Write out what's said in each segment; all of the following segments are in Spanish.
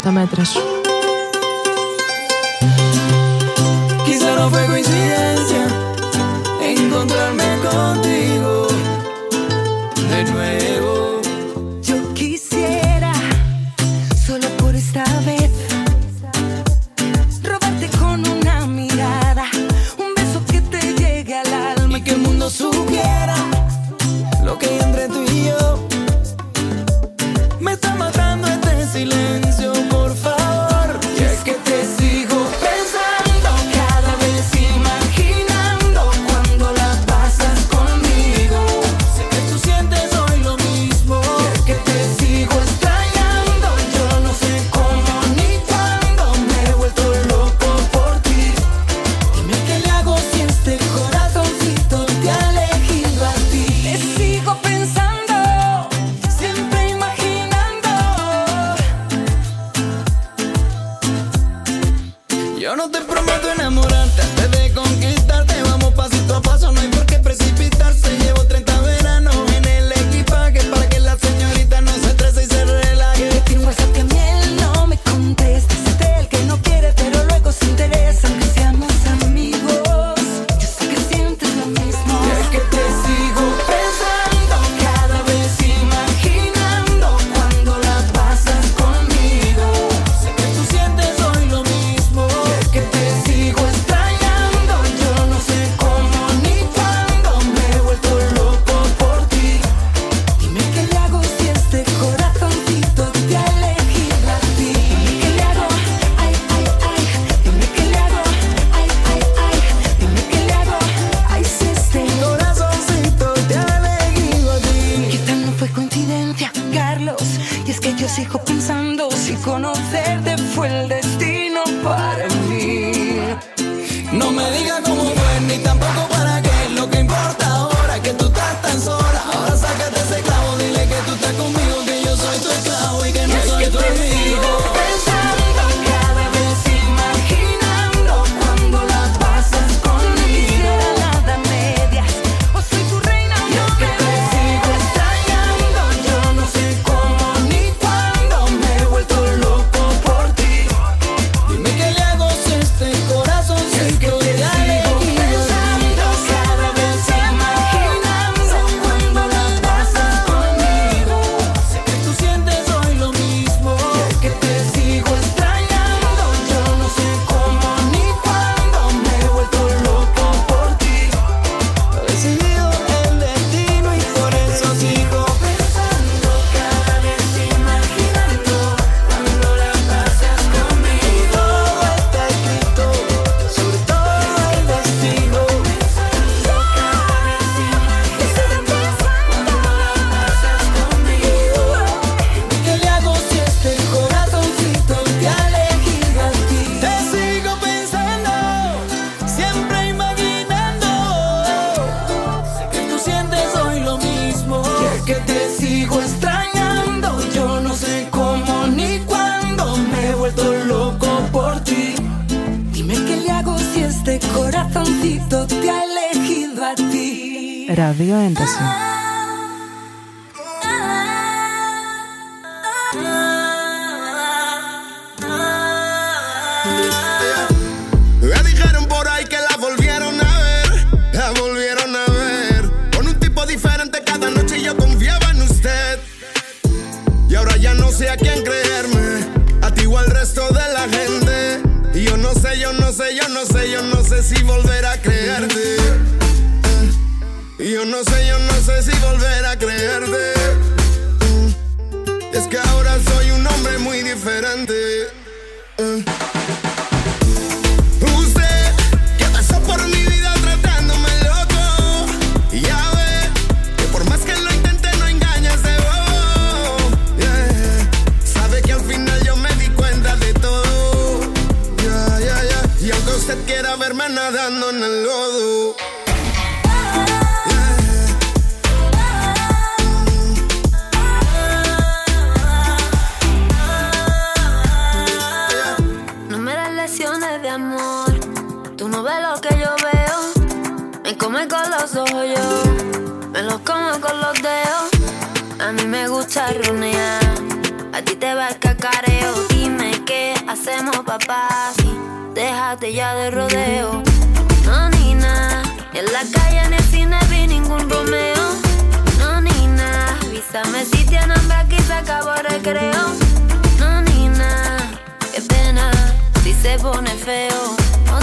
metres. Quizá no fue coincidencia encontrarme contigo de nuevo. Yo quisiera, solo por esta vez, robarte con una mirada, un beso que te llegue al alma y que el mundo supiera lo que hay entre tú y yo. Me está matando este silencio, por favor. Y es que te sigo pensando, cada vez imaginando cuando la pasas conmigo. Sé que tú sientes hoy lo mismo. Y es que te sigo extrañando, yo no sé cómo ni cuándo. Me he vuelto loco por ti. Dime qué le hago si este corazoncito te ha elegido a ti. te sigo pensando, siempre imaginando. Yo no te prometo enamorarte antes de conquistarte. Vamos pasito a paso, no hay por qué precipitarse. Llevo 30 veranos en el equipaje para que la señorita no se estrese y se relaje. Tiene un WhatsApp que a mí él no me contesta. Es de él que no quiere, pero luego se interesa. Aunque seamos amigos, yo sé que sientes lo mismo. Y es que te sigo pensando, cada vez imaginando cuando la pasas conmigo. Sé que tú sientes hoy lo mismo. Y es que te sigo extrañando, yo no sé cómo ni cuándo. Me he vuelto loco por ti. Dime qué le hago si este corazoncito te ha elegido a ti. Dime qué le hago, ay, ay, ay. Dime qué le hago, ay, ay, ay. Dime qué le hago, ay, si este Corazoncito te ha elegido a ti. quizá no fue coincidencia, Carlos. Y es que yo sigo pensando si conocerte fue el destino para mí. No me digas cómo fue, ni tampoco para qué. Lo que importa ahora es que tú estás tan sola. Ahora sácate ese clavo, dile que tú estás conmigo, que yo soy tu esclavo y que no soy tu amigo. Pensando, cada vez imaginando cuando la pasas conmigo. Nada medias, o soy tu reina o Y no es que me te ves. sigo extrañando, yo no sé cómo ni cuándo. Me he vuelto loco por ti. Dime qué le hago si este corazoncito te ha elegido. Pensando, cada vez imaginando cuando la pasas conmigo. Sé que tú sientes hoy lo mismo. Y es que te sigo extrañando, yo no sé cómo ni cuándo. Me he vuelto loco por ti. Lo he decidido el destino y por eso sigo pensando, cada vez imaginando cuando la pasas conmigo. Todo está escrito, sobre todo el destino. Pensando, cada vez imaginando cuando la pasas conmigo. ¿Qué le hago si este corazoncito te ha elegido a ti? Te sigo pensando, siempre imaginando. Sé que tú sientes hoy lo mismo. Y es que te sigo extrañando, yo no sé cómo ni cuándo. Me he vuelto loco por ti. Dime qué le hago si este corazoncito te ha elegido a ti. Ράδιο Ένταση. Me dijeron por ahí que la volvieron a ver, la volvieron a ver. Con un tipo diferente cada noche yo confiaba en usted. Y ahora ya no sé a quién creerme, a ti o al resto de la gente. Y yo no sé, yo no sé, yo no sé, yo no sé si volver a creerte. Y yo no sé, yo no sé si volver a creerte. Es que ahora soy un hombre muy diferente. Usted que pasó por mi vida tratándome loco, y ya ve que por más que lo intente no engañas de bobo. Yeah. Sabe que al final yo me di cuenta de todo. Y aunque usted quiera verme nadando en el lodo, No me das lecciones de amor, tú no ves lo que yo veo. Me come con los ojos yo, me los como con los dedos. A mí me gusta ronear, a ti te va el cacareo. Dime hacemos papás y déjate ya de rodeo. No, Nina, en la calle ni el cine vi ningún Romeo. No, Nina, avísame si tienen hambre, aquí se acabó el recreo. No, Nina, qué pena si se pone feo. No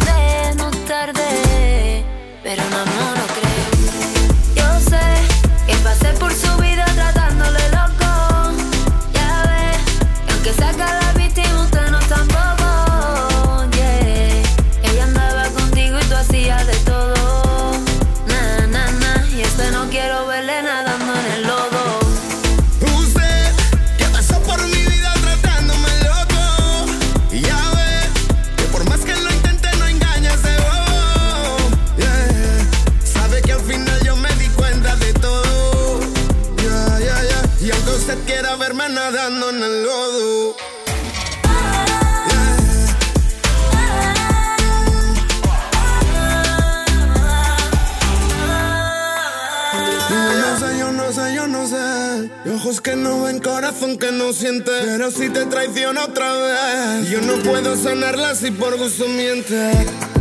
tarde, pero no lo creo. Yo sé que pasé por su vida tratándole loco. Ya ves, que aunque saca la víctima, usted no tampoco. Yeah, ella andaba contigo y tú hacías de todo. Y este no quiero verle nadando en el lodo. Usted que pasó por mi vida tratándome loco. Y ya ves que por más que lo intente no engaña ese bobo. Yeah. Sabe que al final yo me di cuenta de todo. Y aunque usted quiera verme nadando en el lodo. Yo no sé, y ojos que no ven, corazón que no siente. Pero si te traiciona otra vez, yo no puedo sanarla si por gusto miente.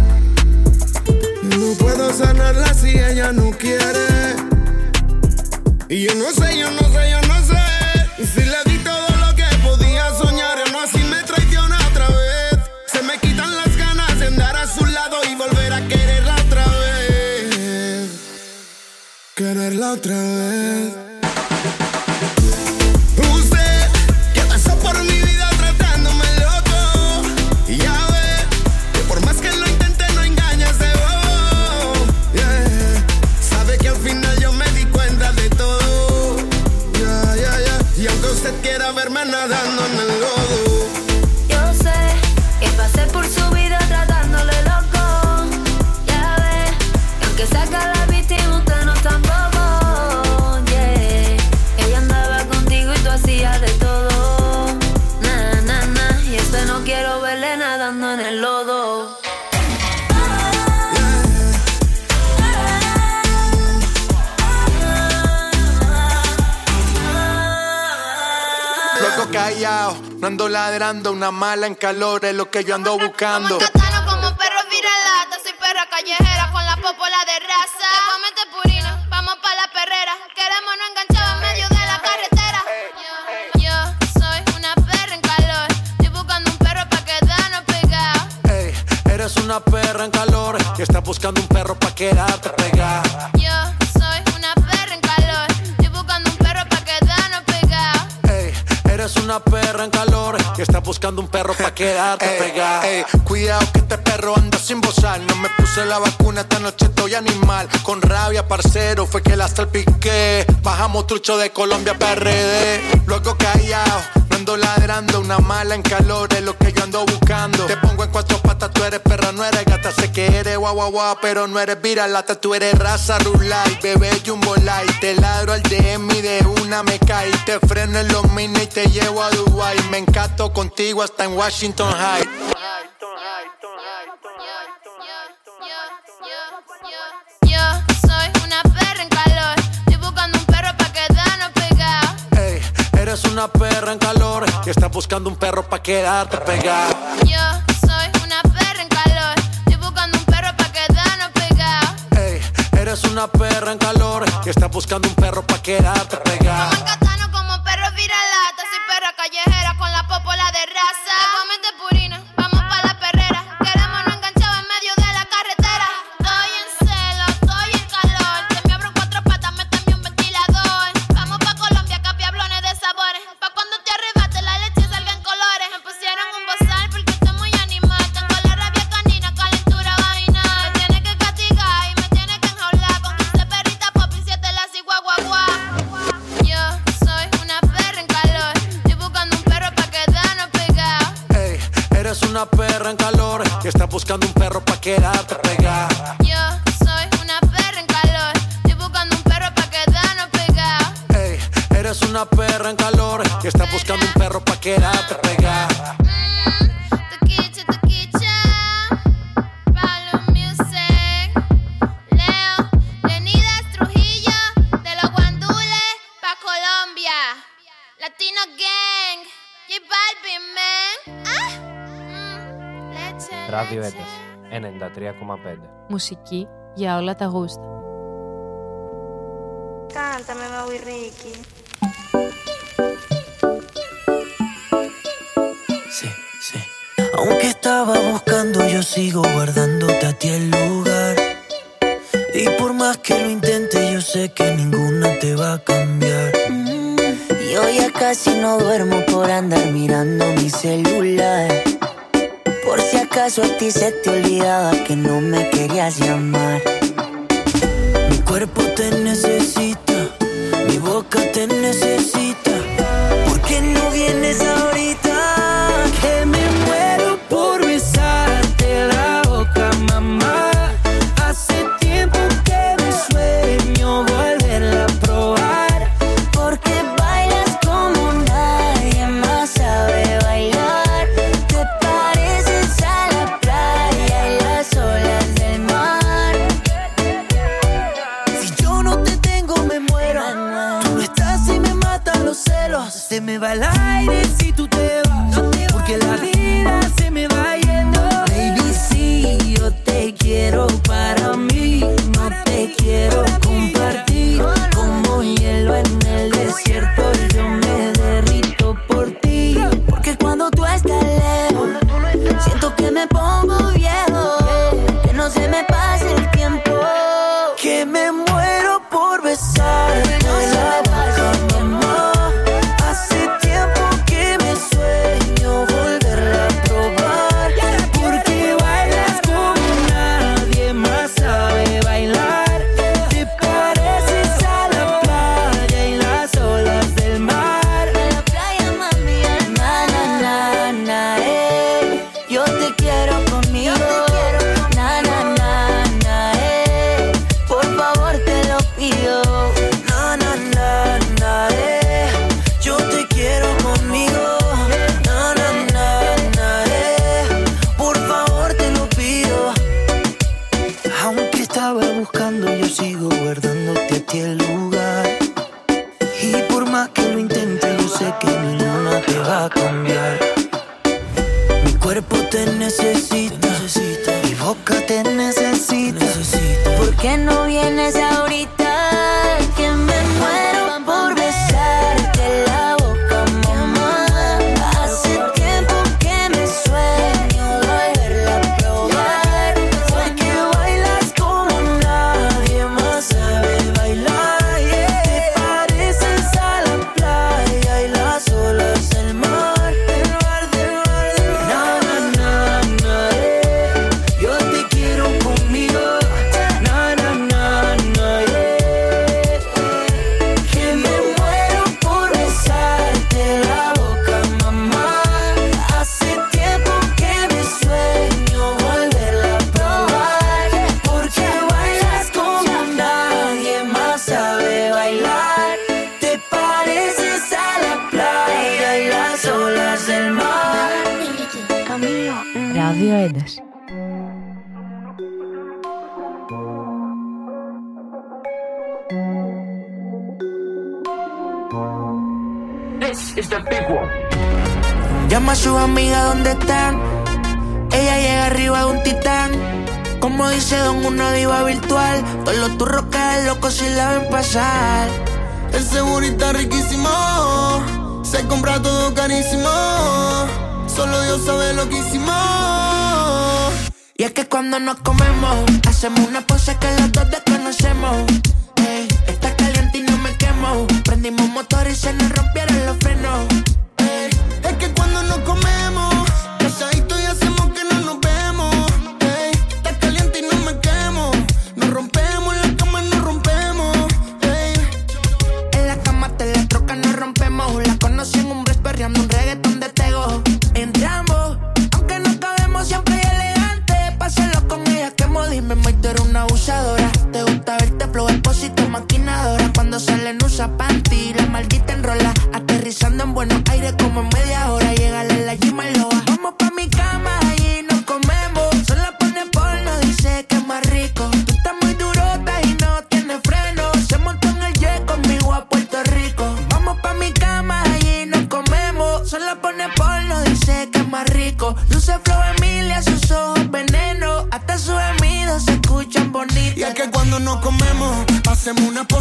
No puedo sanarla si ella no quiere. Y yo no sé si le di todo lo que podía soñar o no, así me traiciona otra vez. Se me quitan las ganas de andar a su lado y volver a quererla otra vez. Quererla otra vez. Usted que pasó por mi vida tratándome loco. Y ya ve que por más que lo intente no engaña ese bobo. Yeah. Sabe que al final yo me di cuenta de todo. Y aunque usted quiera verme nadando en el lodo. Yo sé que pasé por su vida tratándole loco. Ya ves, que aunque saca la víctima, usted no tampoco. Hacía de todo, y este no quiero verle nadando en el lodo. Loco callao, no ando ladrando, una mala en calor es lo que yo ando buscando. Como catano, como perro viralata, soy perra callejera con la popola de raza. Te comete purina, vamos pa' la perrera, queremos no enganchar en medio de la carretera. Yo soy una perra en calor, estoy buscando un perro pa' quedarnos pegados. Ey, eres una perra en calor y estás buscando un perro pa' quedarte pegada. Yo soy una perra en calor, estoy buscando un perro pa' quedarnos pegados. Ey, eres una perra en calor y estás buscando un perro pa' quedarte pegada. Ey, cuidado que este perro anda sin bozar. No me puse la vacuna, esta noche estoy animal. Con rabia, parcero, fue que la salpiqué. Bajamos trucho de Colombia a PRD. Luego callao, no ando ladrando, una mala en calor es lo que yo ando buscando. Te pongo en cuatro patas, tú eres perra, no eres gata. Sé que eres guau guau guau, pero no eres viralata. Tú eres raza rulay, bebé jumbo light. Te ladro al DM y de una me cae. Te freno en los mini y te llevo a Dubai. Me encanto contigo hasta en Washington Heights. Yo soy una perra en calor, estoy buscando un perro pa' quedarnos pegados. Ey, eres una perra en calor y estás buscando un perro pa' quedarte pegada. Yo soy una perra en calor, estoy buscando un perro pa' quedarnos pegados. Ey, eres una perra en calor y estás buscando un perro pa' quedarte pegada. Como catano, como perro viralata, soy perra callejera con la popola de raza. Te comete purina, vamos pa' la perrera, queremos no enganchar en medio de la carretera. Estoy en celo, estoy en calor, te me abro en cuatro patas, méteme un ventilador. Vamos pa' Colombia, capiablones de sabores, pa' cuando te arrebate la leche salga en colores. Me pusieron un bozal porque estoy muy animal, tengo la rabia canina, calentura vaginal. Me tiene que castigar y me tiene que enjaular con 15 perritas pop y 7 las y guau guau guau. Yo soy una perra en calor, estoy buscando un perro pa' quedarnos pegados. Ey, eres una perra en calor y estás buscando un perro pa' quedarte pegada. Yo soy una perra en calor, estoy buscando un perro pa' quedarnos pegados. Ey, eres una perra en calor y estás buscando un perro pa' quedarte pegada. Toquicha, Pablo Music, Leo, Leonidas Trujillo, de los guandules pa' Colombia, Latino Gang, J Balvin, man. Ράδιο Ένταση 93,5. Μουσική για όλα τα γούστα. Cántame, Maui Ricky. Sí, sí. Aunque estaba buscando, yo sigo guardándote a ti el lugar. Y por más que lo intente, yo sé que ninguna te va a cambiar. Yo ya casi no duermo por andar mirando mi celular. Por si acaso a ti se te olvidaba que no me querías llamar. Mi cuerpo te necesita, mi boca te necesita. ¿Por qué no vienes ahorita? Que me muero por besarte la boca, mamá. Hace tiempo que me sueño volverla a probar. Porque bailas como nadie más sabe bailar. Te pareces a la playa y las olas del mar. Si yo no te tengo me muero. Tú no estás y me matan los celos. Se me va el aire si tú te vas. Porque la vida se me va yendo. Baby, sí, yo te quiero para mí. No te quiero compartir. Como hielo en el desierto, yo me derrito por ti. Porque cuando tú estás lejos, siento que me pongo viejo. Que no se me pase el tiempo. Que me muero por besarte la boca, mamá. Hace tiempo que me sueño volverla a probar. Porque bailas como nadie más sabe bailar. Te pareces a la playa y las olas del mar. A la playa, mami, na, na, na, na, yo te quiero conmigo. Na, na, na, na, por favor te lo pido. Na, na, na, na, yo te quiero conmigo. Na, na, na, na, por favor te lo pido. Aunque estaba buscando, yo sigo guardándote a ti el lugar. Y por más que lo intente, yo sé que ninguna te va a cambiar. Mi cuerpo te necesita, mi boca te necesita. ¿Por qué no vienes ahorita? Que me muero por besarte la boca, mamá. Hace tiempo que me sueño volverla a probar. Porque bailas como nadie más sabe bailar. Te pareces a la playa y las olas del mar. Na, na, na, na, yo te quiero conmigo. Na, na, na, na, que me muero por besarte la boca, mamá. Hace tiempo que me sueño volverla a probar. Porque bailas como nadie más sabe bailar. Te pareces a la playa y las olas del mar. Ράδιο Ένταση. Llama a sus amigas donde están. Ella llega arriba de un titán. Como dice Don, una diva virtual. Todos los turros quedan locos si la ven pasar. El segurita riquísimo. Se compra todo carísimo. Solo Dios sabe lo que hicimos. Y es que cuando nos comemos, hacemos una pose que los dos desconocemos. Ey, está caliente y no me quemo. Prendimos motor y se nos rompieron los frenos. Ey, es que cuando nos comemos, casadito y hacemos que no nos vemos. Ey, está caliente y no me quemo. Nos rompemos, en la cama nos rompemos. Ey, en la cama te la troca, nos rompemos. La conocí en un break perreando un reggaetón de tego. Entramos, aunque no cabemos, siempre hay elegante. Pásalo con ella que dime, Mike, tú eres una abusadora. Te gusta verte flow, expósito, maquinadora. Cuando salen usa panty, la maldita enrola. Aterrizando en Buenos Aires como en media hora. Llega la Gima y lo va. Vamos pa' mi cama, allí nos comemos. Solo pone porno, dice que es más rico. Tú estás muy durota y no tienes freno. Se montó en el jet conmigo a Puerto Rico. Vamos pa' mi cama, allí nos comemos. Solo pone porno, dice que es más rico. Luce Flow Emilia, sus ojos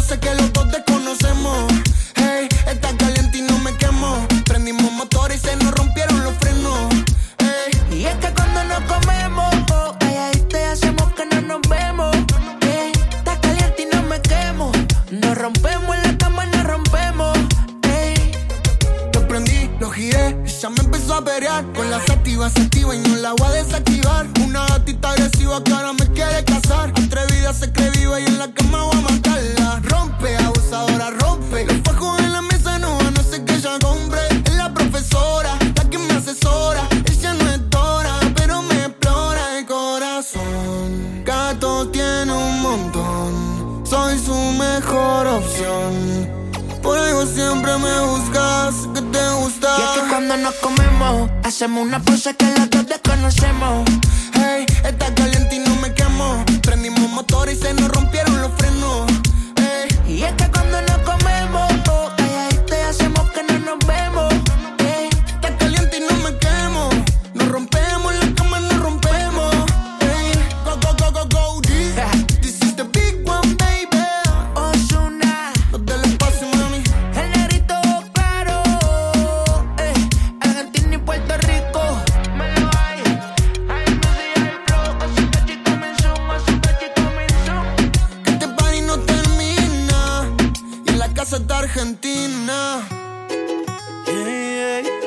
pose que los dos desconocemos. Hey, está caliente y no me quemo. Prendimos motor y se nos rompieron los frenos. Hey. Y es que cuando nos comemos, te hacemos que no nos vemos. Hey, está caliente y no me quemo. Nos rompemos en la cama, nos rompemos. Hey. Lo prendí, lo giré y ya me empezó a pelear. Con la sativa se activa y no la voy a desactivar. Una gatita agresiva que ahora me quiere casar. Atrevida se cree viva y en la cama voy a matarla. Rompe, abusadora, rompe. Los fajos en la mesa no van a hacer que ella compre. Es la profesora, la que me asesora. Ella no es Dora, pero me explora el corazón. Gato tiene un montón, soy su mejor opción. Por algo siempre me buscas, que te gusta. Y es que cuando nos comemos, hacemos una pose que los dos desconocemos. Hey, está caliente y no me quemo. Prendimos motor y se nos rompieron los frenos. Hey. Y es que cuando nos comemos, te hacemos que no nos vemos. Hey. Está caliente y no me quemo. Nos rompemos en la cama, nos rompemos. Hey. Go, go, go, go, go, This is the big one, baby. Ozuna, no te le pases, mami. el negrito claro. Argentina y Puerto Rico. Me lo hay. Ay, no sé el flow. Asuka chica comenzó, asuka chica comenzó. Que este party no termina. Y en la casa está Argentina. Yeah, yeah.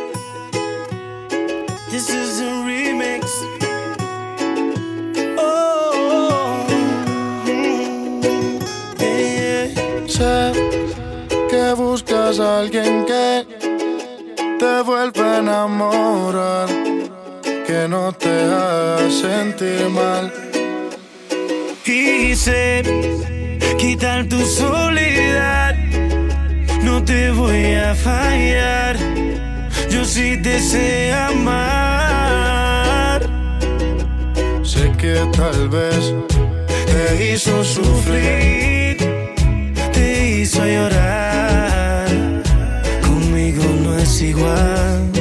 This is a remix. Oh, yeah, yeah. Sé que buscas a alguien que te vuelva a enamorar, que no te haga sentir mal. Quise quitar tu soledad, no te voy a fallar. Yo sí te sé amar. Sé que tal vez Te hizo sufrir, te hizo llorar. Conmigo no es igual.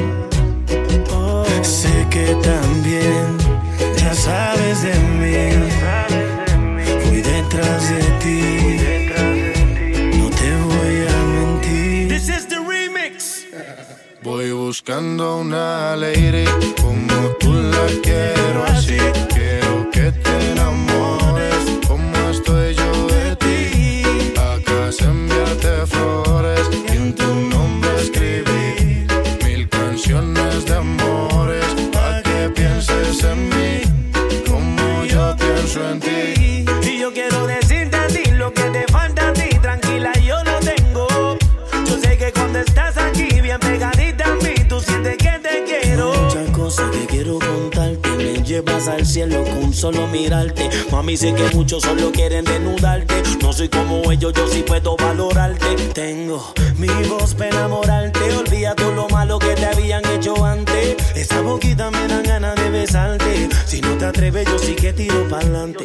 Sé que también ya sabes de mí. Fui detrás de ti, no te voy a mentir. This is the remix. voy buscando una lady como tú la quiero así. Quiero que te enamores como estoy yo de ti. Acá se enviarte flores y en tu nombre escribir 1000 canciones de amores pa' que pienses en mí como yo pienso en ti. Y yo quiero decirte a ti lo que te falta a ti. Tranquila, yo lo tengo. Yo sé que cuando estás aquí bien pegadita a mí, tú sientes que te quiero. Muchas cosas que quiero contarte, me llevas al cielo con solo mirarte. Mami, sé que muchos solo quieren desnudarte. No soy como ellos, yo sí puedo valorarte. Tengo mi voz para enamorarte. Olvida todo lo malo que te habían hecho antes. Esa boquita me dan ganas de besarte. Si no te atreves, yo sí que tiro pa'lante.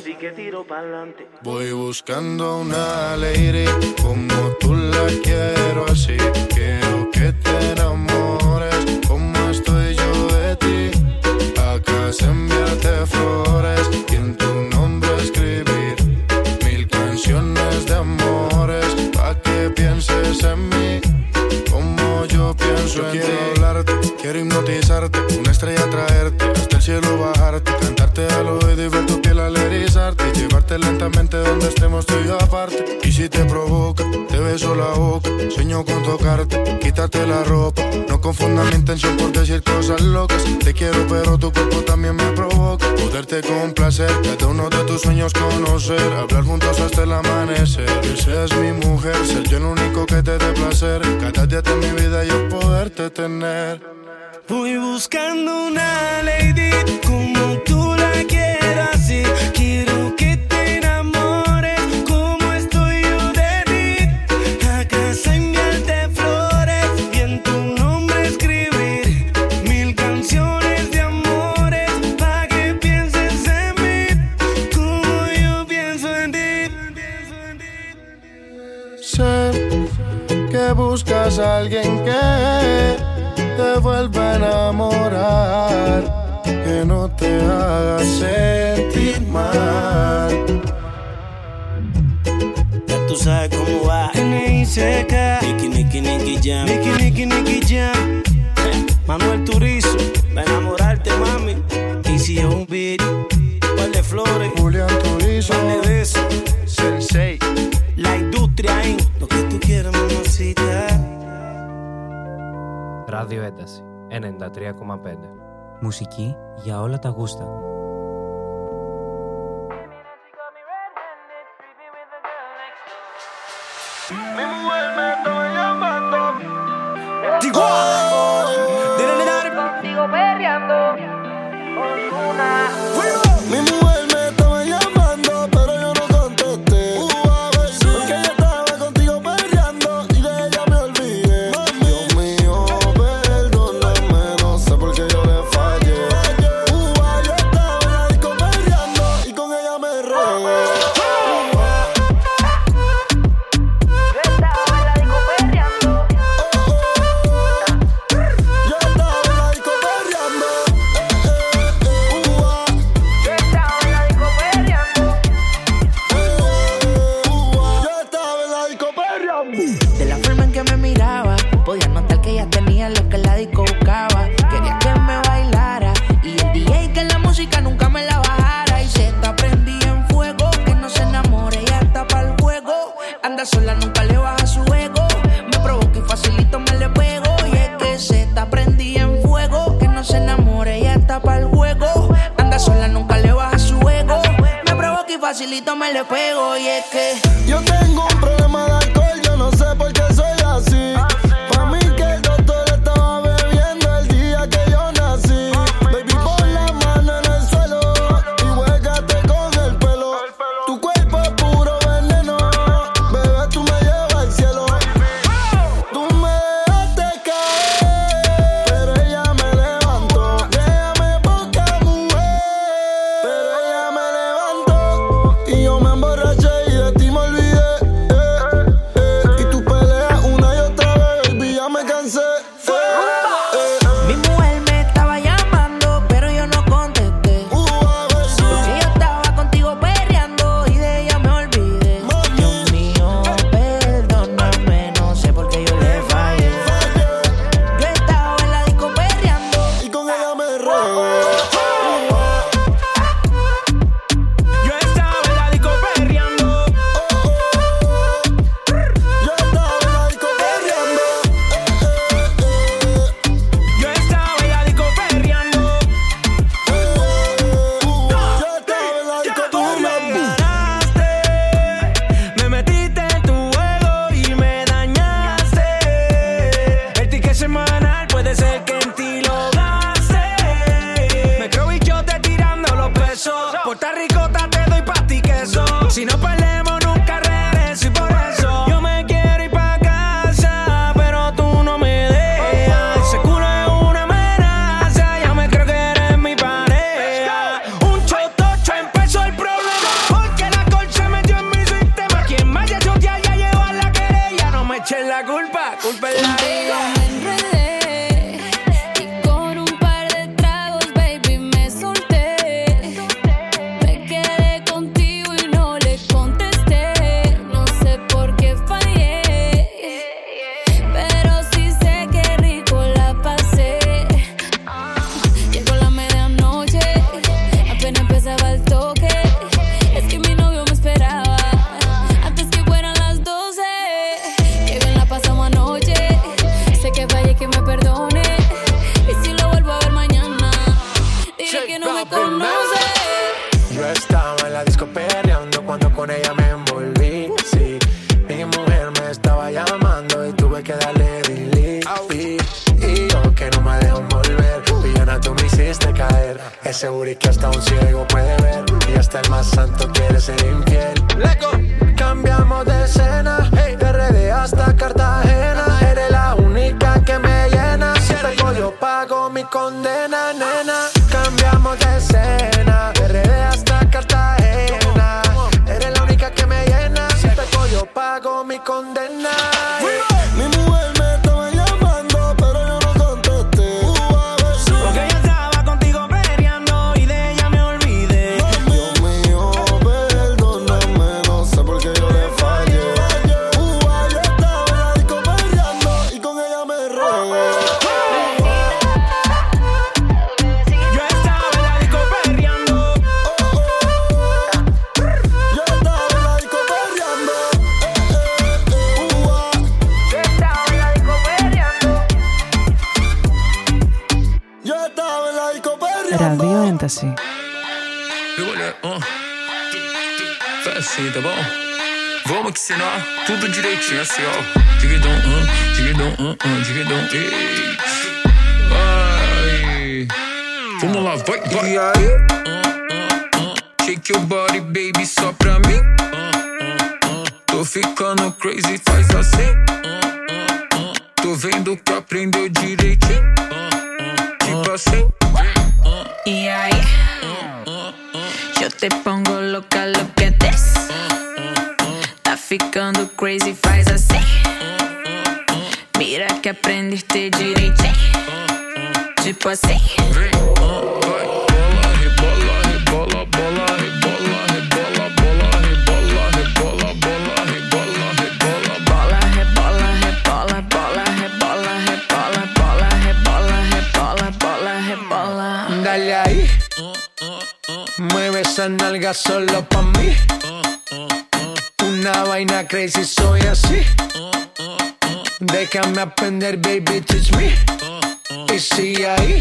Voy buscando una lady como tú la quiero así. Quiero que te enamores como estoy yo de ti. Acá se enviarte flores y en tu nombre escribir 1000 canciones de amores pa' que pienses en mí como yo pienso en ti. Quiero hablarte, quiero hipnotizarte, una estrella traerte, hasta el cielo bajarte, cantarte al oído y ver tu piel al erizarte, llevarte lentamente donde estemos tú y yo aparte. Y si te provoca, te beso la boca, sueño con tocarte, quitarte la ropa. No confundas mi intención por decir cosas locas. Te quiero pero tu cuerpo también me provoca. Poderte complacer, cada uno de tus sueños conocer, hablar juntos hasta el amanecer. Que seas mi mujer, ser yo el único que te dé placer. Cada día de mi vida yo poderte tener. Voy buscando una lady como tú la quieras así. Quiero que te enamores como estoy yo de ti. A casa enviarte flores y en tu nombre escribir 1000 canciones de amores pa' que pienses en mí como yo pienso en ti. Sé que buscas a alguien que te vuelva a enamorar, que no te haga sentir mal. tú sabes cómo va. N.I.C.K. Nicky Jam. Nicky Jam. Manuel Turizo, va a enamorarte, mami. Y si es un beat, par de flores. Julián Turizo, par de besos. Sensei. La industria en lo que tú quieras, mamacita. Ράδιο Ένταση 93,5. Μουσική για όλα τα γούστα. Mi mujer me está llamando. Contigo perreando. Mi mujer me estaba llamando, pero yo no contesté. Porque ella estaba contigo perreando y de ella me olvidé. Dios mío, perdóname, no sé por qué yo le fallé. Yo estaba en la disco perreando y con ella me regué. De la forma en que me miraba, podía notar que ella tenía lo que la disco buscaba. Quería que me bailara y el DJ que la música nunca me la bajara. Y se está prendida en fuego, que no se enamore, ella está pa'l juego. Anda sola, nunca le baja su ego. Me provoca y facilito me le pego. Y es que se está prendida en fuego, que no se enamore, ella está pa'l juego. Anda sola, nunca le baja su ego. Me provoca y facilito me le pego. Y es que yo tengo un problema de alcohol, yo no sé por qué soy así. Pa' mí que el doctor estaba bebiendo el día que yo nací. Baby, pon la mano en el suelo y huélgate con el pelo. Tu cuerpo es puro veneno, bebé, tú me llevas al cielo. Tú me dejaste caer, pero ella me levantó. Déjame poca mujer, pero ella me levantó. Y yo me emborraché y de ti me olvidé. Y tú peleas una y otra vez, baby, ya me cansé. mi mujer me estaba llamando, pero yo no contesté. Porque yo estaba contigo perreando y de ella me olvidé. Dios mío, perdóname, no sé por qué yo le fallé. Yo estaba en la disco perreando y con ella me regué. Yo estaba en la disco perreando. Yo estaba en la disco perreando. Yo estaba en la disco perreando. Yo estaba en la disco Tú me perreando. ganaste, me metiste en tu juego y me dañaste. El ticket semanal puede ser que en ti lo gaste. Me creo bichote tirando los pesos. Puerto Ricota te doy pa' ti queso. Si no perdemos nunca regreso y por eso yo me quiero ir pa' casa, pero tú no me dejas. Ese culo es una amenaza, ya me creo que eres mi pareja. Un chotocho empezó el problema, porque la alcohol se metió en mi sistema. Quien más ya chotea ya lleva la querella. No me echen la culpa es la Contigo vida. me enredé y con un par de tragos, baby, me solté. Me quedé contigo y no le contesté. No sé por qué fallé, pero sí sé que rico la pasé. Llegó la medianoche, apenas empezaba el toque. Es que mi novio me esperaba antes que fueran las 12. Qué bien la pasamos anoche. Sé que fallé, que me perdone. Y si lo vuelvo a ver mañana, diré que no me conoce. Yo estaba en la disco perreando cuando con ella me envolví. Sí, mi mujer me estaba llamando y tuve que darle delete. Y yo que no me dejo volver, villana, tú me hiciste caer. Ese booty que hasta un ciego puede ver y hasta el más santo quiere ser infiel. Cambiamos de escena, de RD hasta Cartagena. Eres la única que me llena. Si pego yo pago mi condena, nena. Cambiamos de escena, de RD hasta Cartagena. Eres la única que me llena. Si pego yo pago mi condena. Mi mujer me estaba llamando, pero yo no contesté. Porque yo estaba contigo perreando y de ella me olvidé. Dios mío, perdóname, no sé por qué yo le fallé. Ραδιοένταση. Assim, tá bom? Vamos que ensinar tudo direitinho, assim, ó. Digidão, digidão, digidão, ei. Vai. Vamos lá, vai, vai. E aí? Shake your body, baby, só pra mim. Tô ficando crazy, faz assim. Tô vendo que aprendeu direitinho. Tipo assim. E aí? Eu te pongo louca, look at this. Tá ficando crazy, faz assim. Mira que aprendeste direitinho. Tipo assim. Rebola, rebola, bola, rebola, rebola, bola, rebola, rebola, bola, rebola, rebola, bola, rebola, rebola, bola, rebola, rebola, bola, rebola, rebola, bola, rebola. Dale ahí. Mueve esa nalga solo pa' mí. Una vaina crazy, soy así. Déjame aprender, baby, teach me. Y sigue ahí.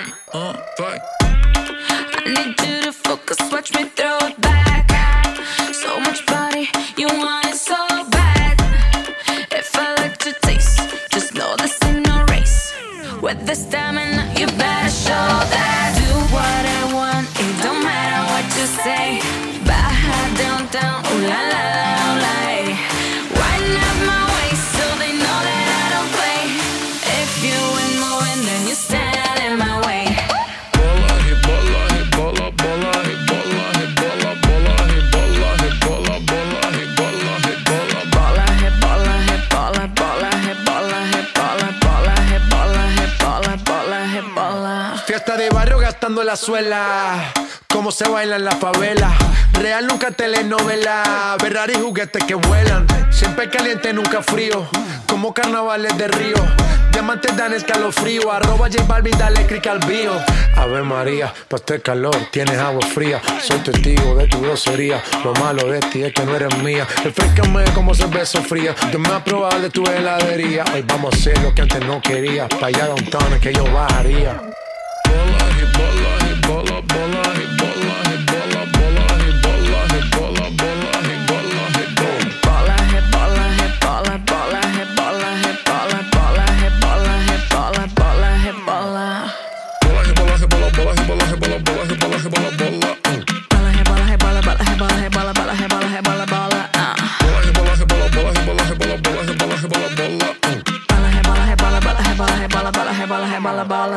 I need you to focus, watch me throw it back. So much body, you want it so bad. If I like to taste, just know this ain't no race. With the stamina, you better show that. Do what I want, it don't matter what you say. Baja downtown, ooh la la la, ooh la. Wind up my waist so they know that I don't play. If you ain't moving, then you stand out in my way. Bola, rebola, rebola, bola, rebola, rebola, bola, rebola, rebola, bola, rebola, rebola, bola, rebola, rebola, bola, rebola, rebola, bola, rebola, rebola, bola, rebola. Fiesta de barrio gastando la suela. Cómo se baila en la favela. Real nunca telenovela. Ferrari juguetes que vuelan. Siempre caliente, nunca frío. Como carnavales de Río. Diamantes dan escalofrío. Arroba J Balvin, dale click al bio. Ave María, pa' este calor tienes agua fría. Soy testigo de tu grosería. Lo malo de ti es que no eres mía. Refrescame como cerveza fría. Yo me voy a probar de tu heladería. Hoy vamos a hacer lo que antes no quería. Pa' allá downtown es que yo bajaría. Bola, rebola, rebola, bola, rebola, rebola, bola, rebola, rebola, bola, rebola, rebola. Bola, rebola, rebola, bola, rebola, rebola, bola, rebola, rebola, bola, rebola. Bola, rebola, rebola, bola, rebola, rebola, bola, rebola, rebola, bola. Bola, rebola, rebola, bola, rebola, rebola, bola, rebola, rebola, bola. Bola, rebola, rebola, bola, rebola, rebola, bola, rebola, rebola, bola. Bola, rebola, rebola, bola, rebola, rebola, bola, rebola, rebola, bola.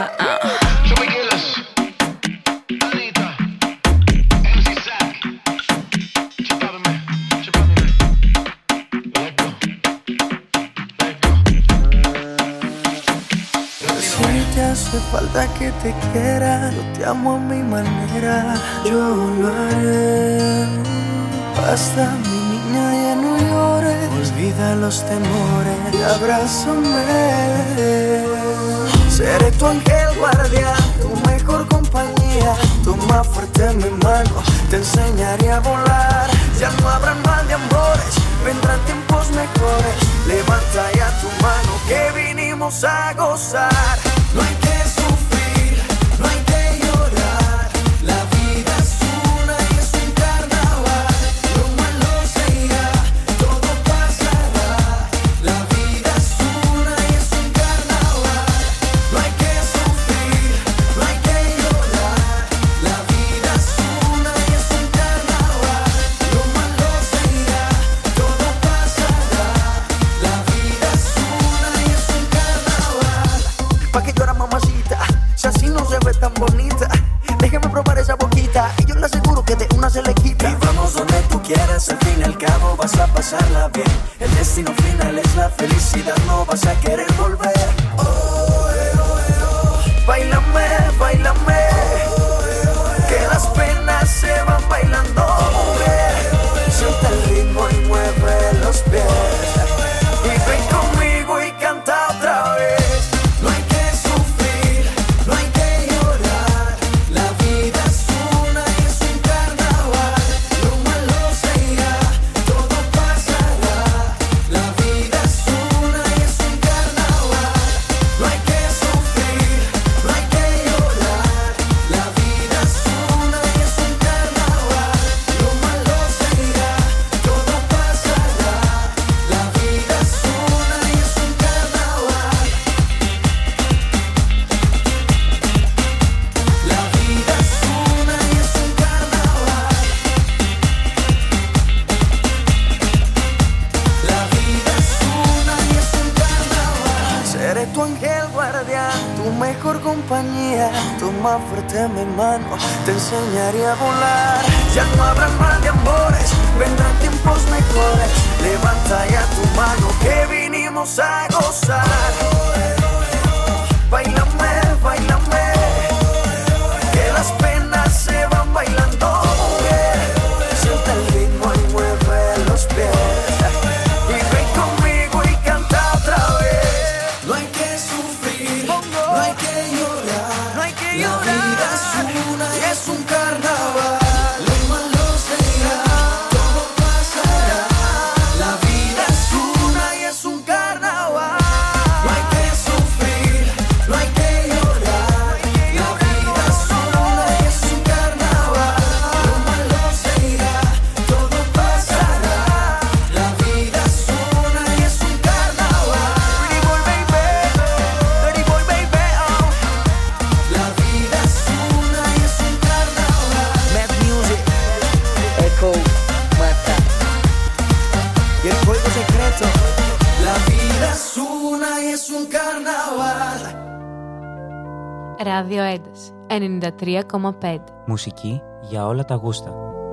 Hace falta que te quiera, yo te amo a mi manera, yo lo haré. Basta, mi niña, ya no llores, olvida los temores y abrázame. Seré tu ángel guardián, tu mejor compañía. Toma fuerte mi mano, te enseñaré a volar. Ya no habrán mal de amores, vendrán tiempos mejores. Levanta ya tu mano que vinimos a gozar. No hay que sufrir, no hay que llorar. La vida es una y es un carnaval. Lo malo se irá, todo pasará. La vida es una y es un carnaval. No hay que sufrir, no hay que llorar. La vida es una y es un carnaval. Lo malo se irá, todo pasará. La vida es una y es un carnaval. Pa' que llora mamacita, si así no se ve tan bonita. Déjeme probar esa boquita y yo le aseguro que de una se le quita. Y vamos donde tú quieras, al fin y al cabo vas a pasarla bien. El destino final es la felicidad, no vas a querer volver. Báilame, báilame, que las penas se van bailando, mujer. Siente el ritmo y mueve los pies. Y ven conmigo y canta otra vez. No hay que sufrir, no hay que llorar. La vida es una y es un carnaval. Lo malo se irá, todo pasará. La vida es una y es un carnaval. de mi mano te enseñaré a volar. Ya no habrá mal de amores, vendrán tiempos mejores. Levanta ya tu mano que vinimos a gozar. Báilame, báilame, que las penas se van bailando, mujer. Siente el ritmo y mueve los pies. Y ven conmigo y canta otra vez. No hay que sufrir, no hay que llorar, no hay que llorar. La vida es una y es un carnaval. Lo malo se irá, todo pasará. La vida es una y es un carnaval. No hay que sufrir, no hay que llorar. La vida es una y es un carnaval. Lo malo se irá, todo pasará. La vida es una y es un carnaval. Pretty boy baby, pretty boy baby, oh. La vida es una y es un carnaval. Mad Music, Echo, Mata. Y el juego secreto. La vida es una y es un carnaval. Ράδιο Ένταση 93,5. Μουσική για όλα τα γούστα.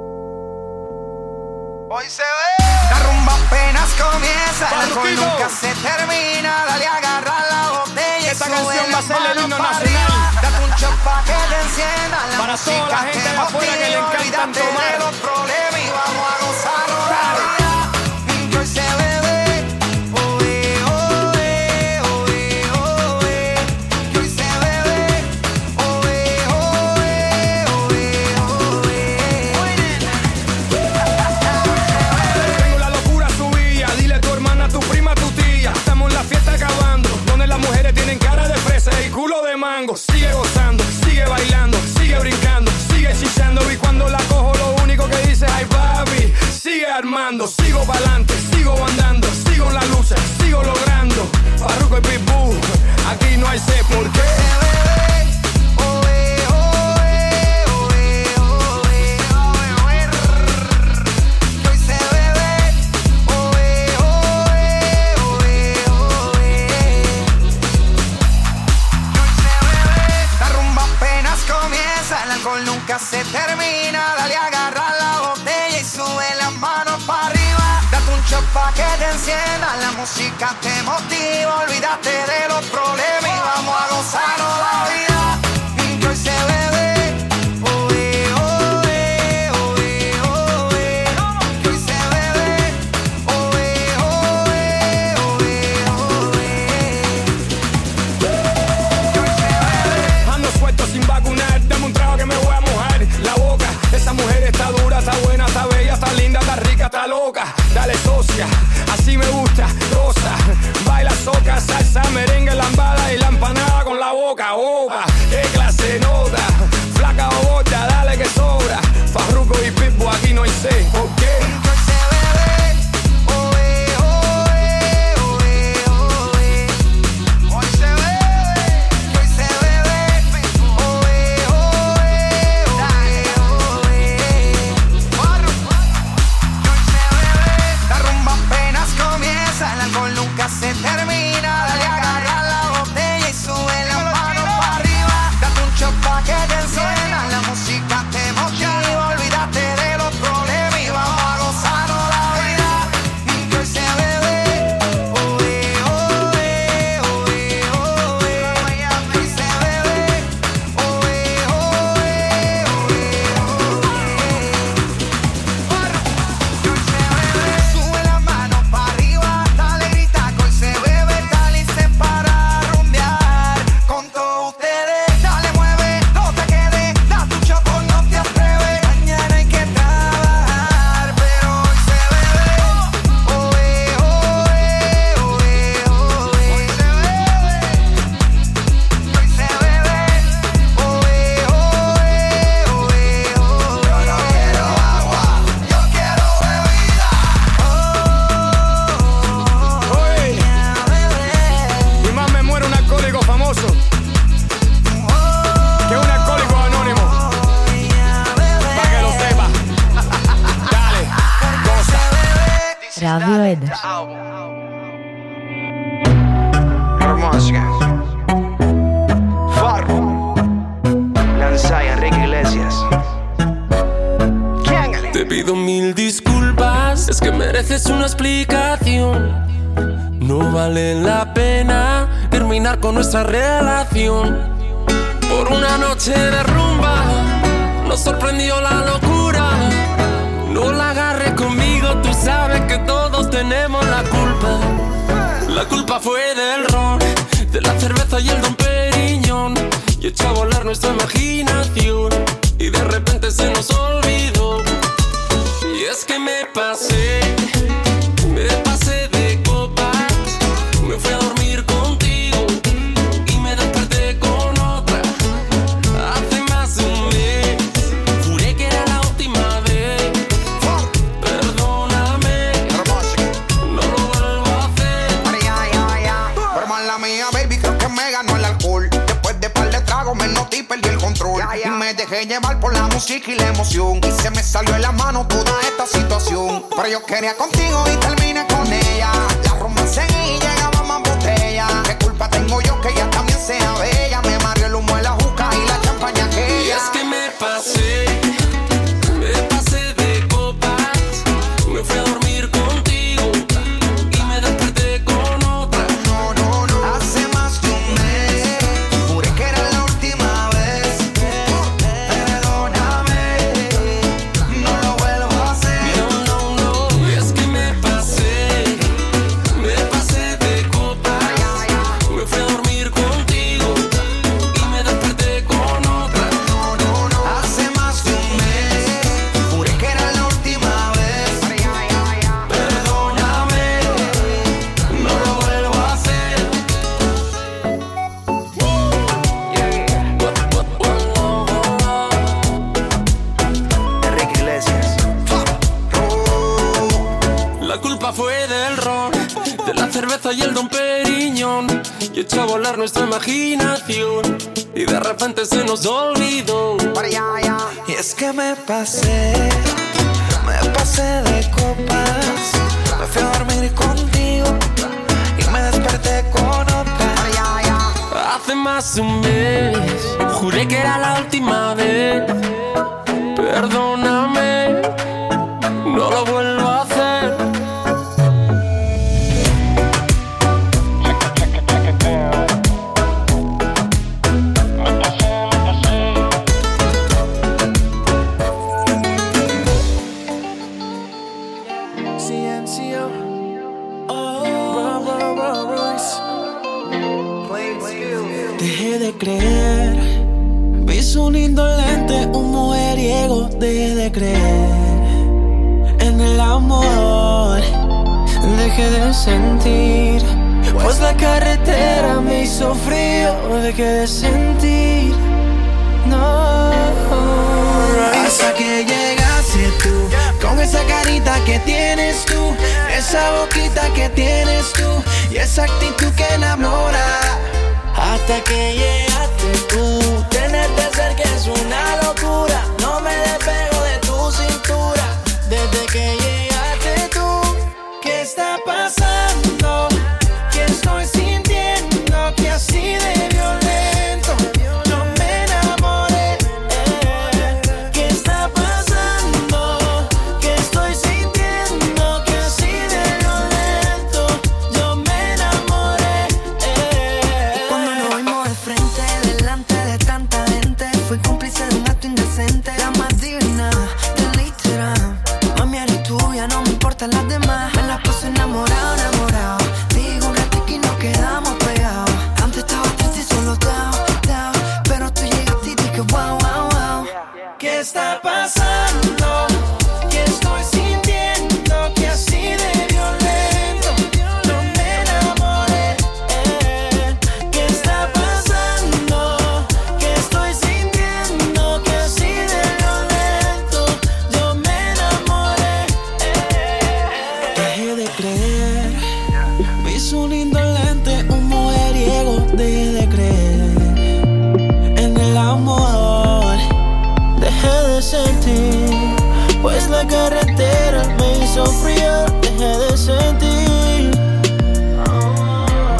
Hoy se ve. La rumba apenas comienza, el alcohol nunca se termina. Dale, agarra la botella. Esta canción va a ser el himno nacional. Date un shot pa' que te encienda. Para toda la gente de afuera que le encantan tomar. De los problemas y vamos a gozarlo. Que hoy se bebe. Oe, oe, oe, oe. Que hoy se bebe. Oe, oe, oe, oe. Tengo la locura subida, dile a tu hermana, a tu prima, a tu tía. Estamos en la fiesta acabando, donde las mujeres tienen cara de fresa y culo de mango. Sigue gozando, sigue bailando, sigue brincando, sigue chichando. Y cuando la cojo lo único que dice es ay papi, sigue armando. Sigo pa'lante, sigo andando, sigo en la lucha, sigo logrando. Farruko y Pitbull, aquí no hay sé por qué. Nunca se termina, dale, agarra la botella y sube las manos para arriba. Date un shot pa' que te encienda, la música te motiva. Olvídate de los problemas y vamos a gozarnos la vida. Que hoy se bebe. Oe, oe, oe, oe. Que hoy se bebe. Oe, oe, oe, oe. Que hoy se bebe. Ando suelto sin vacunar, dame un trago que me voy a mojar la boca. Esa mujer está dura, está buena, está bella, está linda, está rica, está loca. Dale socia, así me gusta, rosa. Baila soca, salsa, merengue, lambada y la empanada con la boca. Opa, qué clase de nota. Flaca o gorda, dale que sobra. Farruko y Pitbull, aquí no hay sé por qué. Ράδιο Ένταση. Farru, lanza Sai, Enrique Iglesias. Te pido mil disculpas, es que mereces una explicación. No vale la pena terminar con nuestra relación. Por una noche de rumba nos sorprendió la locura. No la agarres conmigo, tú sabes que todos tenemos la culpa. La culpa fue del ron, de la cerveza y el Don Periñón. Y echó a volar nuestra imaginación y de repente se nos olvidó. Y es que me pasé de copas. Me fui a dormir contigo y me desperté con otra. Hace más de un mes juré que era la última vez. Perdóname, no lo vuelvo a hacer. Pero mala mía, baby, creo que me ganó el alcohol. Después de par de tragos me noté y perdí el control. Y me dejé llevar por la música y la emoción. Y se me salió de la mano toda esta situación. Pero yo quería contigo y terminé con ella. La romance y llegaba más botella. ¿Qué culpa tengo yo que ella también sea bella? Me mareó el humo de la juca y la champaña aquella. Y es que me pasé de copas. Me fui a dormir contigo y me desperté con otra. No, hace más de un mes juré que era la última vez. Perdóname, no lo vuelvo a hacer. No, y es que me pasé de copas. Me fui a dormir contigo y me desperté con otra. Hace más de un mes juré que era la última vez. Perdóname, no lo vuelvo a hacer. Enrique Iglesias. La culpa fue del ron, de la cerveza y el Don Periñón. Y echó a volar nuestra imaginación y de repente se nos olvidó. Y es que me pasé de copas. Me fui a dormir contigo y me desperté con otra. Hace más de un mes juré que era la última vez. Perdóname, no lo vuelvo a hacer. Dejé de creer, vi su indolente, un mujeriego. Dejé de creer en el amor, dejé de sentir, pues la carretera me hizo frío. Dejé de sentir, no. Hasta que llegaste tú, con esa carita que tienes tú, esa boquita que tienes tú y esa actitud que enamora. Hasta que llegaste tú, tenerte cerca es una locura. No me despego de tu cintura. Desde que llegaste tú, ¿qué está pasando? ¿Qué estoy sintiendo? Que así de violento yo me enamoré. ¿Qué está pasando? ¿Qué estoy sintiendo? Que así de violento yo me enamoré. Cuando nos vimos de frente, delante de tanta gente, fui cómplice de un acto indecente. La más digna del Instagram. Mami, eres tuya, no me importan las demás. Me la paso enamorado, enamorado. Digo un ratito y nos quedamos pegados. Antes estaba triste y solo down, pero tú llegaste y dije wow, wow, wow. ¿Qué está pasando? ¿Qué estoy sintiendo? Que así de violento yo me enamoré. ¿Qué está pasando? ¿Qué estoy sintiendo? Que así de violento yo me enamoré. Dejé de creer, vi su indolente, un mujeriego. Dejé de creer en el amor, dejé de sentir, pues la carretera me hizo frío. Dejé de sentir,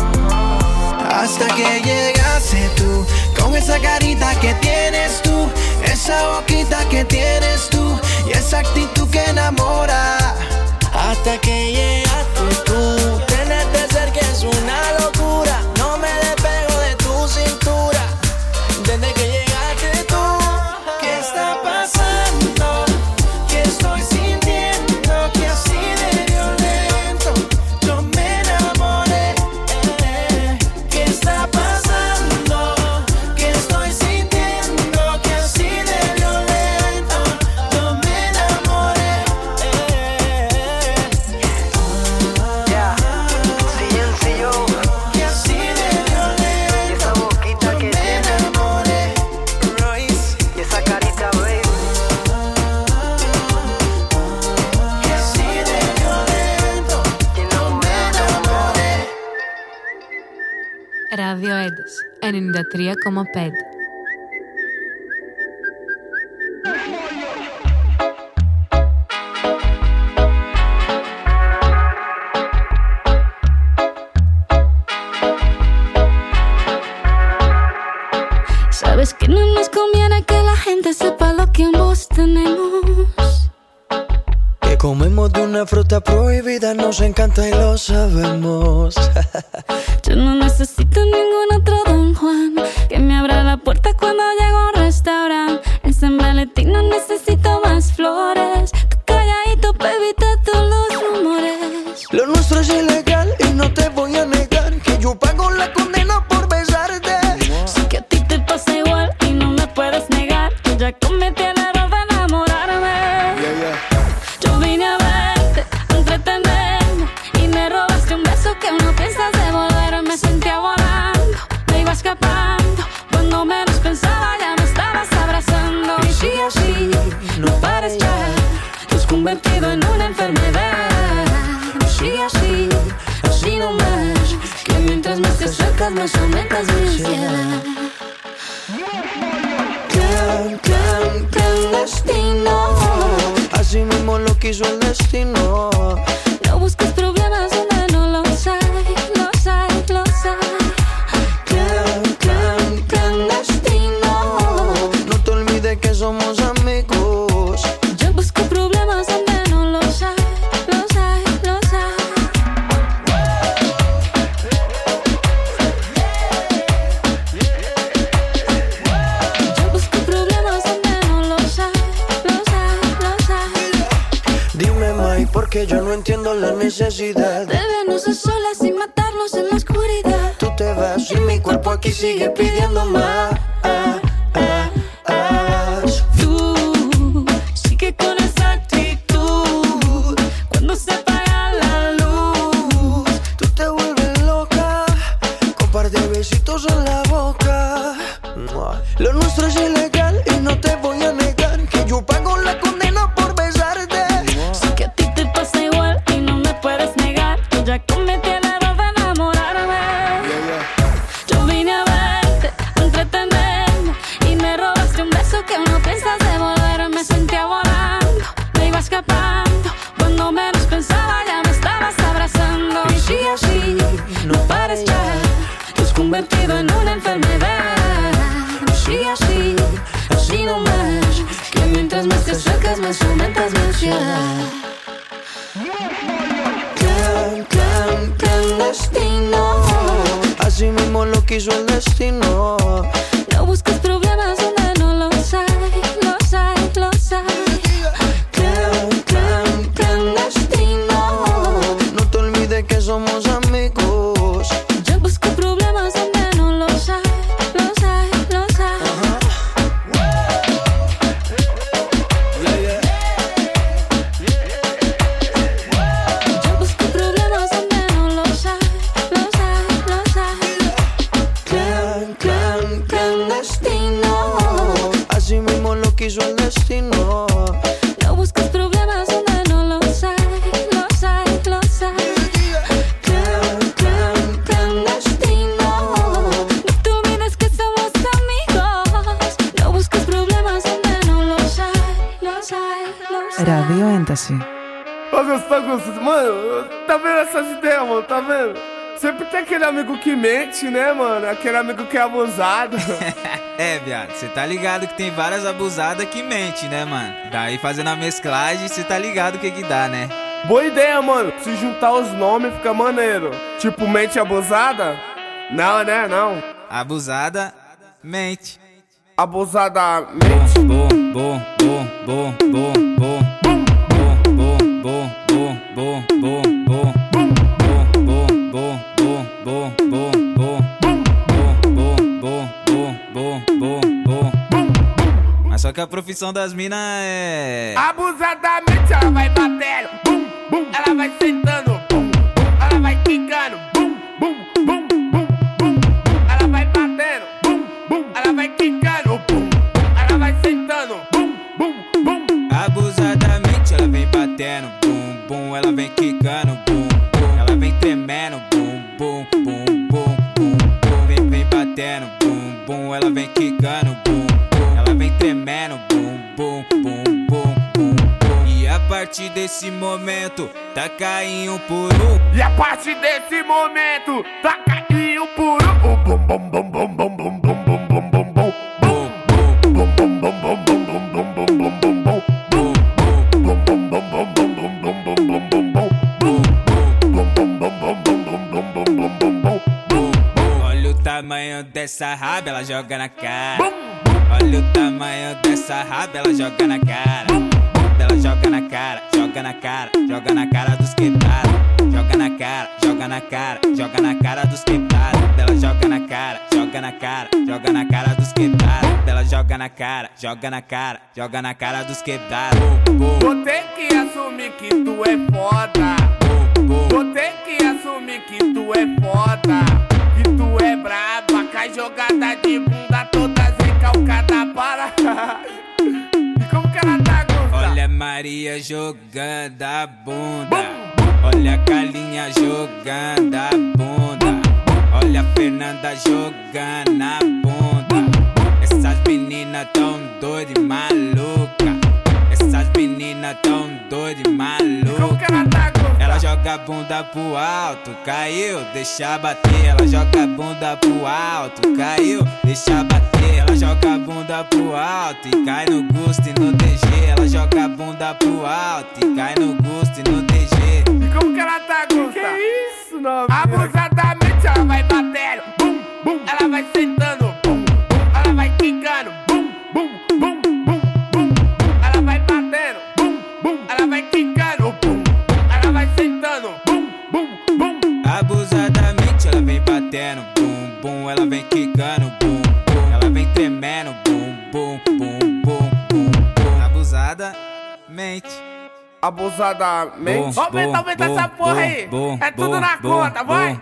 hasta que llegaste tú, con esa carita que tienes tú, esa boquita que tienes tú y esa actitud que enamora. Hasta que llegaste tú, tenerte cerca es una locura. No me despego de tu cintura desde que llegaste tú. ¿Qué está pasando? ¿Qué estoy sintiendo? Que así de violento yo me enamoré. ¿Qué está pasando? ¿Qué estoy sintiendo? Que así de violento yo me enamoré. Ya, sí, yo. Que así de violento Y esa boquita que me tiene enamoré. Royce. y esa carita, baby. Que así de violento yo me enamoré. Radio Edis 93,5. Sabes que no nos conviene que la gente sepa lo que ambos tenemos. Que comemos de una fruta prohibida, nos encanta y lo sabemos. Yo no necesito ningún otro Don Juan que me abra la puerta cuando llego a un restaurante. En San Valentín no necesito más flores. Tú calladito pa' evitar todos los rumores. Lo nuestro es ilegal y no te voy a negar que yo pago la condena por besarte. Sé que a ti te pasa igual y no me puedes negar. Yo ya cometí el error de enamorarme. Yo vine a verte, a entretenerme y me robaste un beso que no piensas devolver. Me sentía volando, me iba escapando. Cuando menos pensaba ya me estabas abrazando. Y sí, así, no pares ya. Te has convertido en una enfermedad. Y sí, así, así nomás. Que mientras más te acercas más aumentas mi ansiedad. Clandestino. Así mismo lo quiso el destino. No busques problemas donde no los hay, los hay, los hay. Clandestino. No te olvides que somos amigos. Yo busco problemas donde no los hay, los hay, los hay. Yo busco problemas donde no los hay, los hay, los hay. Dime, Mai, porque yo no entiendo la necesidad De vernos a solas y matarnos en la oscuridad. Tú te vas y mi cuerpo aquí sigue pidiendo más. Tú sigue con esa actitud. Cuando se apaga la luz, Tú te vuelves loca con par de besitos en la boca. Lo nuestro es ilegal y no te voy a negar que yo pago la condena por besarte. sé que a ti te pasa igual y no me puedes negar. Yo ya cometí el error de enamorarme. Yo vine a verte, a entretenerme y me robaste un beso que no piensas devolver. Me sentía volando, me iba escapando. Cuando menos pensaba ya me estabas abrazando. Y sí, así, no pares ya. Te has convertido en una enfermedad. Y sí, así, así nomás. Que mientras más te acercas más aumentas mi ansiedad. Clandestino. Así mismo lo quiso el destino. No busques problemas donde no los hay, los hay, los hay. Clandestino. No te olvides que somos amigos. Yo busco problemas donde no los hay, los hay, los hay. Yo busco problemas donde no los hay, los hay, los hay. Clandestino. Así mismo lo quiso el destino. No busques problemas donde no los hay, los hay, los hay. Clandestino. No te olvides que somos amigos. No busques problemas donde no los hay, los hay, los hay. Radio Ένταση. Olha só com esse mano, tá vendo essa ideia, mano, tá vendo? Sempre tem aquele amigo que mente, né, mano? Aquele amigo que é abusado. É, viado, cê tá ligado que tem várias abusadas que mente, né, mano? Daí fazendo a mesclagem, cê tá ligado o que dá, né? Boa ideia, mano. Se juntar os nomes fica maneiro. Tipo, mente abusada? Não, né? Não. Abusada, mente. Abusada, mente. Bom, bom, bom, bom, bom, bom, bom, bom, bom, bom, bom, bom, bom, mas só que a profissão das minas é abusadamente ela vai batendo, bum, bum, ela vai sentando, bum, bum, ela vai quicando, bum, bum, bum, bum, bum, ela vai batendo, bum, bum, ela vai quicando, bum, bum, ela vai sentando, bum, bum, bum. Abusadamente ela vem batendo, bum, bum, ela vem quicando, bum, bum, ela vem tremendo, bum, bum, bum, bum, bum, bum, vem batendo, bum, bum, ela vem quicando, bum, bum, ela vem tremendo, bum, bum, bum, bum, bum, bum. E a partir desse momento, taca em um por um. E a partir desse momento, taca em um por um. Bum, bum, bum, bum, bum, bum, bum, bum, bum, bum, bum. Olha o tamanho dessa raba, ela joga na cara. Olha o tamanho dessa raba, ela joga na cara. Ela joga na cara, joga na cara, joga na cara dos quebrados. Joga na cara, joga na cara, joga na cara dos quebrados. Ela joga na cara, joga na cara, joga na cara dos quebrados. Ela joga na cara, joga na cara, joga na cara dos quebrados. Vou ter que assumir que tu é foda. Vou ter que assumir que tu é foda. Que tu é braba, cai jogada de bunda toda recalcada para. E como que ela tá, Gusta? Olha a Maria jogando a bunda. Olha a Carlinha jogando a bunda. Olha a Fernanda jogando a bunda. Essas meninas tão doidas e maluca. Essas meninas tão doidas e maluca. Ela joga a bunda pro alto, caiu, deixa bater. Ela joga a bunda pro alto, caiu, deixa bater. Ela joga a bunda pro alto e cai no gosto e no DG. Ela joga a bunda pro alto e cai no gosto e no DG. E como que ela tá, Gusta? Que isso, novinha? Abusadamente ela vai batendo, bum, bum, ela vai sentando, bum, bum, ela vai quicando, bum, bum, bum, bum, bum, ela vai batendo, bum, bum, ela vai quicando, bum, ela vai sentando, bum, bum, bum. Abusadamente ela vem batendo, bum, bum, ela vem quicando, bum, bum, ela vem tremendo, bum, bum, bum, bum, bum, bum. Abusadamente. Abusadamente. Aumenta essa porra aí. É tudo na conta, vai.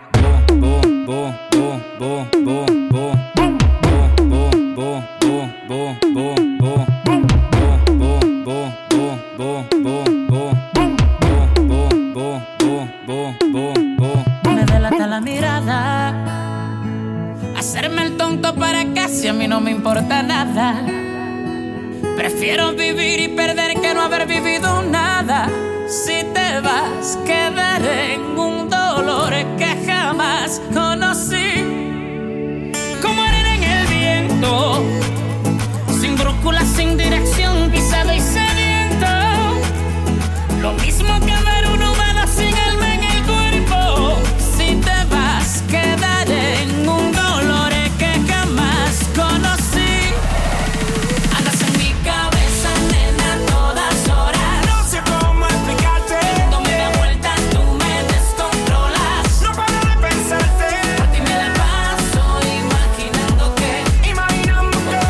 Me delata la mirada, hacerme el tonto para casi a mí no me importa nada. Prefiero vivir y perder que no haber vivido nada. Si te vas, quedaré en un dolor que jamás conocí. Como arena en el viento, sin brújula, sin dirección, pisado y sediento. Lo mismo que ver un humano sin alma en el cuerpo. Si te vas, quedaré en un dolor que jamás conocí. Andas en mi cabeza, nena, a todas horas. No sé cómo explicarte. Dándome la vuelta, tú me descontrolas. No paro de pensarte. Por ti me la paso imaginando que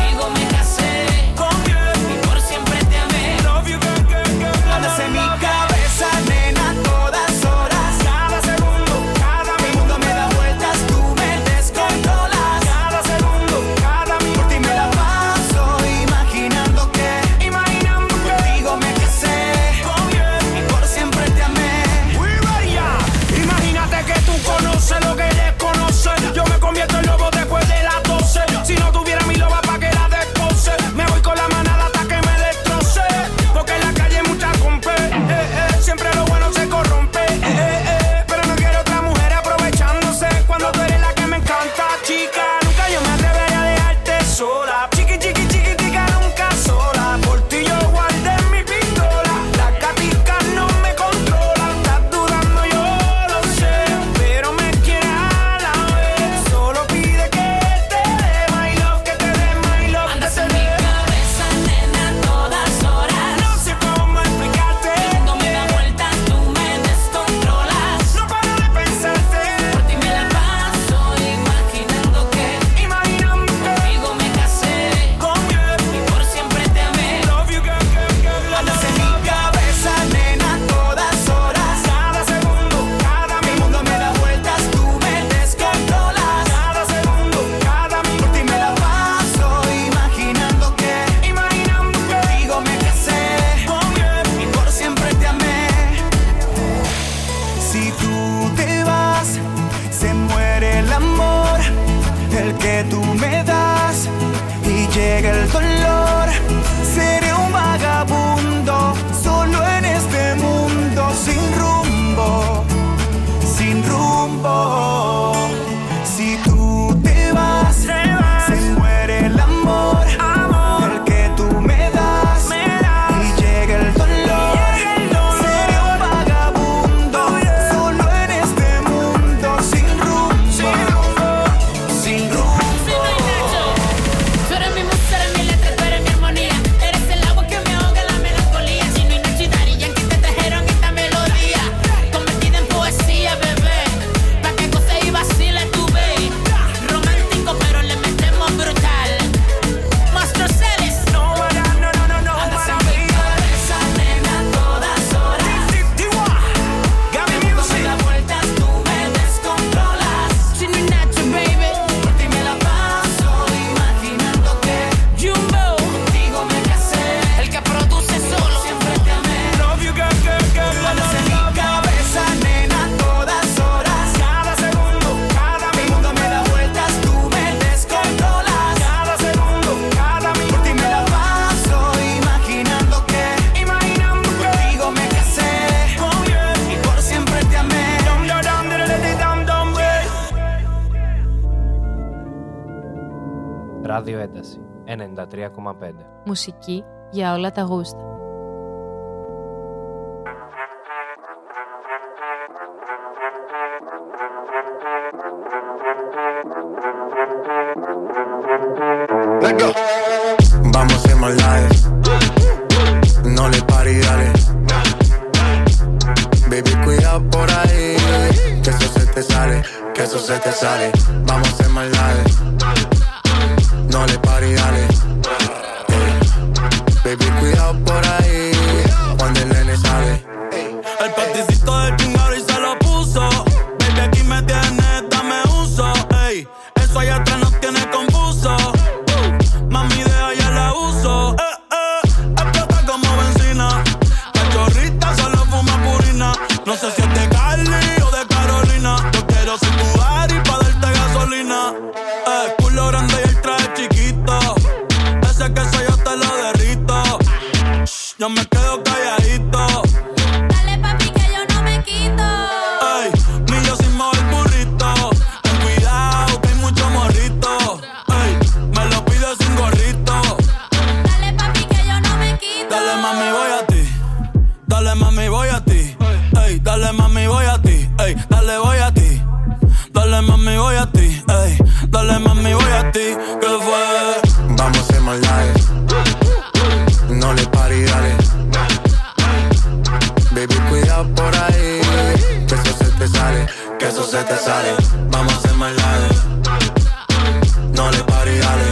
Ράδιο Ένταση 93,5. Μουσική για όλα τα γούστα. Let's go. Vamos a hacer más live. No le pare, dale. Baby, cuidado por ahí. Que eso se te sale, que eso se te sale. Vamos a hacer más live. No le pare, dale. Baby, cuidado por ahí. Cuando el nene sale. El paticito de chingado y se lo puso. Baby, aquí me tienes, dame uso. Ey, eso allá atrás nos tiene confuso. Mami, deja ya la uso. Explota como benzina. Cachorrita solo fuma purina. No sé si es de Cali o de Carolina. Yo quiero ser tu Ari pa' darte gasolina. Culo grande y el traje chiquito. Ese queso yo te lo derrito. Yo me quedo calladito. Dale papi que yo no me quito. Ey, millo sin mover burrito. Ten cuidado que hay mucho morrito. Ey, me lo pido sin gorrito. Dale papi que yo no me quito. Dale mami voy a ti. Dale mami voy a ti. Ey, dale mami voy a ti. Ey, dale voy a ti. Dale mami voy a ti. Ey, dale mami voy a ti. ¿Qué fue? Vamos a hacer más live. No le pare, dale. Baby, cuidado por ahí. Que eso se te sale, que eso se te sale. Vamos a hacer más live. No le pare, dale.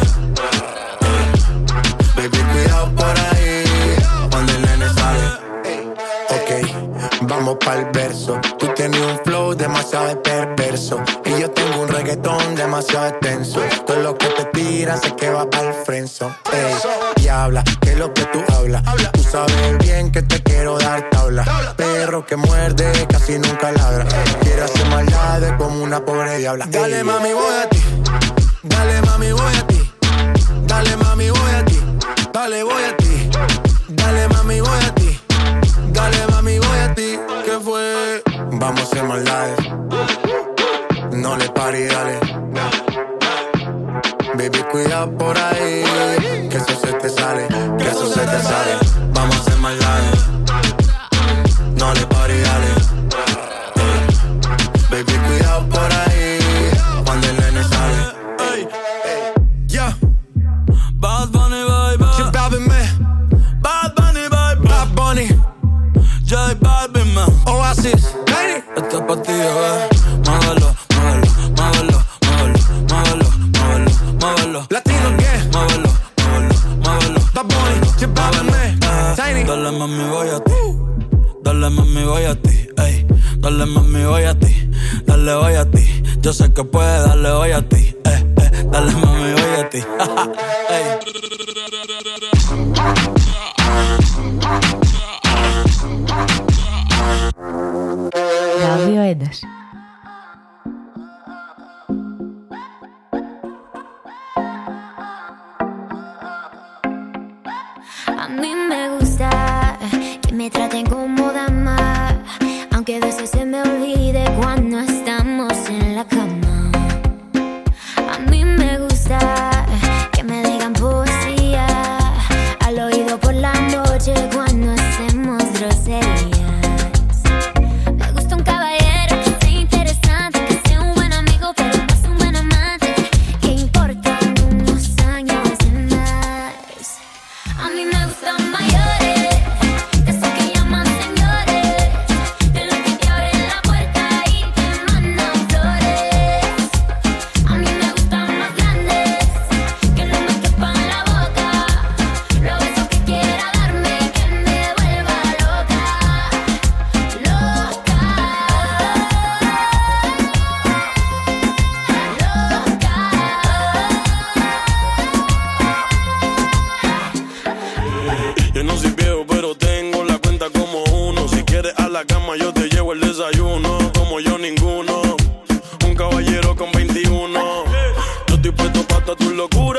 Baby, cuidado por ahí. Cuando el nene sale. Ok, vamos pa'l verso. Tú tienes un flow demasiado perverso. Y yo tengo un reggaetón demasiado extenso. Todo lo que te tiran sé que va pa'l friendzone. Ey, y habla, que es lo que tú hablas. Tú sabes bien que te quiero dar tabla. Perro que muerde, casi nunca ladra. Quiere hacer maldades como una pobre diabla. Dale mami, voy a ti. Dale mami, voy a ti. Dale mami, voy a ti. Dale, voy a ti. Dale mami, voy a ti. Dale mami, voy a ti. ¿Qué fue? Vamos a hacer maldades. No le pare, dale. Baby, cuidado por ahí. Que eso se te sale, que eso se te sale. Vamos a hacer maldades. No le pare, dale. Baby, cuidado por ahí. Cuando el nene sale. Yeah. Bad Bunny, baby. J Balvin, man. Bad Bunny, baby. Bad Bunny. J Balvin, man. Oasis. Esto es pa' ti, muévelo, muévelo, muévelo, muévelo, muévelo, muévelo, muévelo. Latino, yeah. Muévelo, muévelo, muévelo. Bad Bunny, J Balvin, man. Tiny. Dale mami, voy a ti. Dale mami, voy a ti. Ey, dale mami, voy a ti. Dale, voy a ti. Yo sé que puedes, dale, voy a ti. Dale mami, voy a ti. Ey. Ράδιο Ένταση. A mí me gusta que me traten como dama, aunque a veces se me olvide cuando estamos en la cama. A mí me gusta que me digan poesía al oído por la noche cuando hacemos groserías. Me gusta un caballero que sea interesante, que sea un buen amigo pero más un buen amante, que importan unos años de más. A mí me gustan mayores, de esos que llaman señores, de los que te abren la puerta y te mandan flores. A mí me gustan más grandes, que no me quepan la boca, los besos que quiera darme y que me vuelva loca, loca, Yo no soy viejo, pero tengo la cuenta como uno. Si quieres a la cama, yo te llevo el desayuno. Como yo, ninguno. Un caballero con 21. Yo estoy puesto pa' toda tu locura.